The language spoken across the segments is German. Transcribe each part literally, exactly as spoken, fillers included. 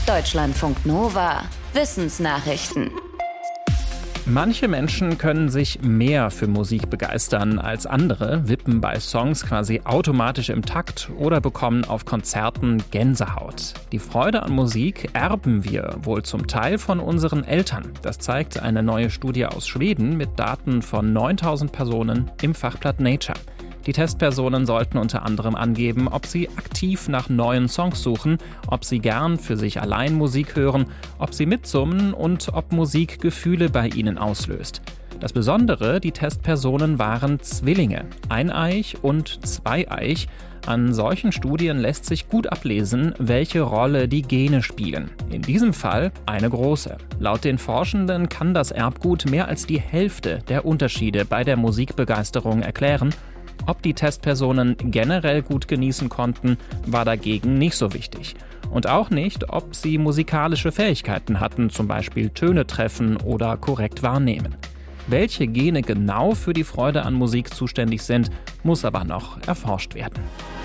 Deutschlandfunk Nova. Wissensnachrichten. Manche Menschen können sich mehr für Musik begeistern als andere, wippen bei Songs quasi automatisch im Takt oder bekommen auf Konzerten Gänsehaut. Die Freude an Musik erben wir wohl zum Teil von unseren Eltern. Das zeigt eine neue Studie aus Schweden mit Daten von neuntausend Personen im Fachblatt Nature. Die Testpersonen sollten unter anderem angeben, ob sie aktiv nach neuen Songs suchen, ob sie gern für sich allein Musik hören, ob sie mitsummen und ob Musik Gefühle bei ihnen auslöst. Das Besondere, die Testpersonen waren Zwillinge, eineich und zweieich. An solchen Studien lässt sich gut ablesen, welche Rolle die Gene spielen. In diesem Fall eine große. Laut den Forschenden kann das Erbgut mehr als die Hälfte der Unterschiede bei der Musikbegeisterung erklären. Ob die Testpersonen generell gut genießen konnten, war dagegen nicht so wichtig. Und auch nicht, ob sie musikalische Fähigkeiten hatten, zum Beispiel Töne treffen oder korrekt wahrnehmen. Welche Gene genau für die Freude an Musik zuständig sind, muss aber noch erforscht werden.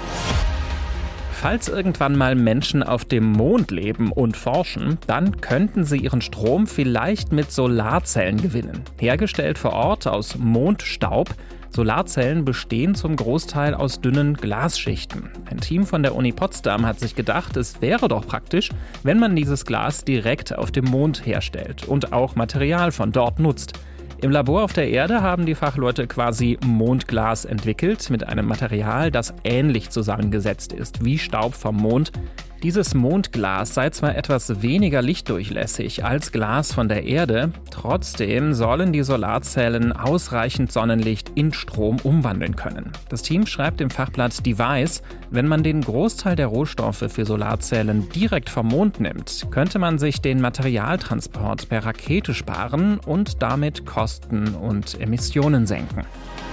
Falls irgendwann mal Menschen auf dem Mond leben und forschen, dann könnten sie ihren Strom vielleicht mit Solarzellen gewinnen. Hergestellt vor Ort aus Mondstaub. Solarzellen bestehen zum Großteil aus dünnen Glasschichten. Ein Team von der Uni Potsdam hat sich gedacht, es wäre doch praktisch, wenn man dieses Glas direkt auf dem Mond herstellt und auch Material von dort nutzt. Im Labor auf der Erde haben die Fachleute quasi Mondglas entwickelt mit einem Material, das ähnlich zusammengesetzt ist wie Staub vom Mond. Dieses Mondglas sei zwar etwas weniger lichtdurchlässig als Glas von der Erde, trotzdem sollen die Solarzellen ausreichend Sonnenlicht in Strom umwandeln können. Das Team schreibt im Fachblatt Device, wenn man den Großteil der Rohstoffe für Solarzellen direkt vom Mond nimmt, könnte man sich den Materialtransport per Rakete sparen und damit Kosten und Emissionen senken.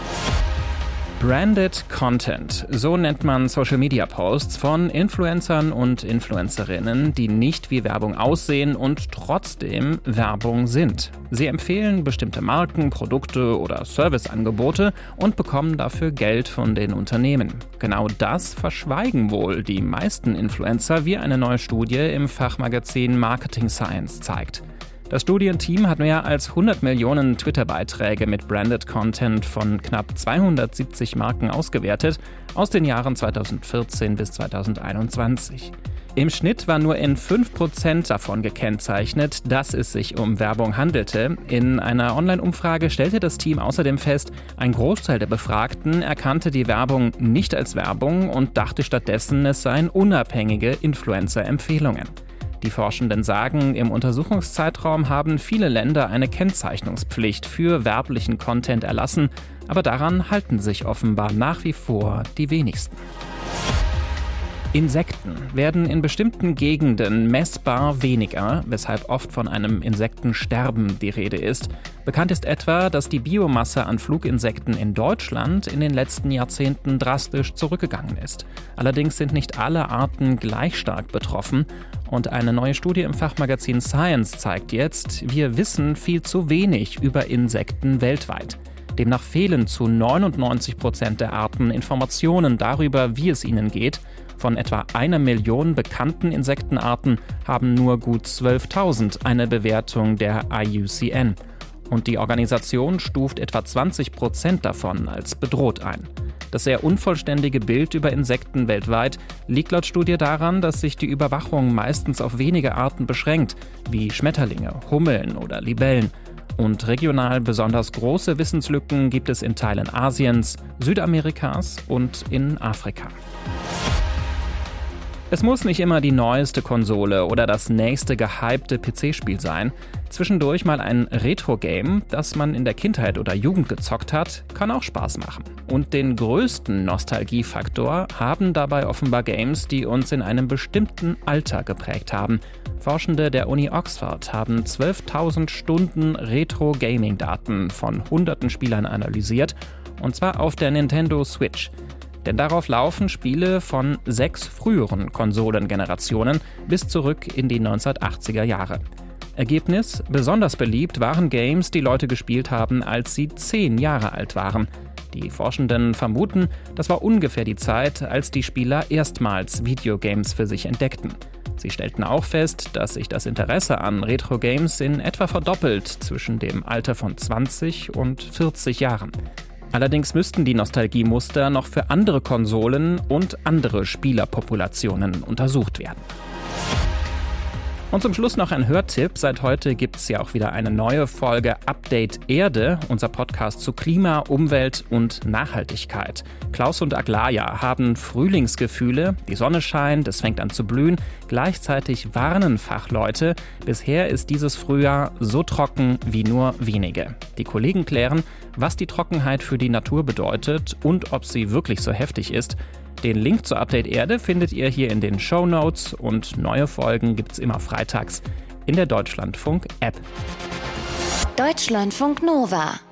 Branded Content, so nennt man Social-Media-Posts von Influencern und Influencerinnen, die nicht wie Werbung aussehen und trotzdem Werbung sind. Sie empfehlen bestimmte Marken, Produkte oder Serviceangebote und bekommen dafür Geld von den Unternehmen. Genau das verschweigen wohl die meisten Influencer, wie eine neue Studie im Fachmagazin Marketing Science zeigt. Das Studienteam hat mehr als hundert Millionen Twitter-Beiträge mit Branded Content von knapp zweihundertsiebzig Marken ausgewertet, aus den Jahren zweitausendvierzehn bis zweitausendeinundzwanzig. Im Schnitt war nur in fünf Prozent davon gekennzeichnet, dass es sich um Werbung handelte. In einer Online-Umfrage stellte das Team außerdem fest, ein Großteil der Befragten erkannte die Werbung nicht als Werbung und dachte stattdessen, es seien unabhängige Influencer-Empfehlungen. Die Forschenden sagen, im Untersuchungszeitraum haben viele Länder eine Kennzeichnungspflicht für werblichen Content erlassen, aber daran halten sich offenbar nach wie vor die wenigsten. Insekten werden in bestimmten Gegenden messbar weniger, weshalb oft von einem Insektensterben die Rede ist. Bekannt ist etwa, dass die Biomasse an Fluginsekten in Deutschland in den letzten Jahrzehnten drastisch zurückgegangen ist. Allerdings sind nicht alle Arten gleich stark betroffen. Und eine neue Studie im Fachmagazin Science zeigt jetzt, wir wissen viel zu wenig über Insekten weltweit. Demnach fehlen zu neunundneunzig Prozent der Arten Informationen darüber, wie es ihnen geht. Von etwa einer Million bekannten Insektenarten haben nur gut zwölftausend eine Bewertung der I U C N. Und die Organisation stuft etwa zwanzig Prozent davon als bedroht ein. Das sehr unvollständige Bild über Insekten weltweit liegt laut Studie daran, dass sich die Überwachung meistens auf wenige Arten beschränkt, wie Schmetterlinge, Hummeln oder Libellen. Und regional besonders große Wissenslücken gibt es in Teilen Asiens, Südamerikas und in Afrika. Es muss nicht immer die neueste Konsole oder das nächste gehypte P C-Spiel sein. Zwischendurch mal ein Retro-Game, das man in der Kindheit oder Jugend gezockt hat, kann auch Spaß machen. Und den größten Nostalgiefaktor haben dabei offenbar Games, die uns in einem bestimmten Alter geprägt haben. Forschende der Uni Oxford haben zwölftausend Stunden Retro-Gaming-Daten von hunderten Spielern analysiert, und zwar auf der Nintendo Switch. Denn darauf laufen Spiele von sechs früheren Konsolengenerationen bis zurück in die neunzehnhundertachtziger Jahre. Ergebnis: besonders beliebt waren Games, die Leute gespielt haben, als sie zehn Jahre alt waren. Die Forschenden vermuten, das war ungefähr die Zeit, als die Spieler erstmals Videogames für sich entdeckten. Sie stellten auch fest, dass sich das Interesse an Retro-Games in etwa verdoppelt zwischen dem Alter von zwanzig und vierzig Jahren. Allerdings müssten die Nostalgiemuster noch für andere Konsolen und andere Spielerpopulationen untersucht werden. Und zum Schluss noch ein Hörtipp. Seit heute gibt es ja auch wieder eine neue Folge Update Erde, unser Podcast zu Klima, Umwelt und Nachhaltigkeit. Klaus und Aglaja haben Frühlingsgefühle, die Sonne scheint, es fängt an zu blühen. Gleichzeitig warnen Fachleute, bisher ist dieses Frühjahr so trocken wie nur wenige. Die Kollegen klären, was die Trockenheit für die Natur bedeutet und ob sie wirklich so heftig ist. Den Link zur Update Erde findet ihr hier in den Shownotes und neue Folgen gibt's immer freitags in der Deutschlandfunk-App. Deutschlandfunk Nova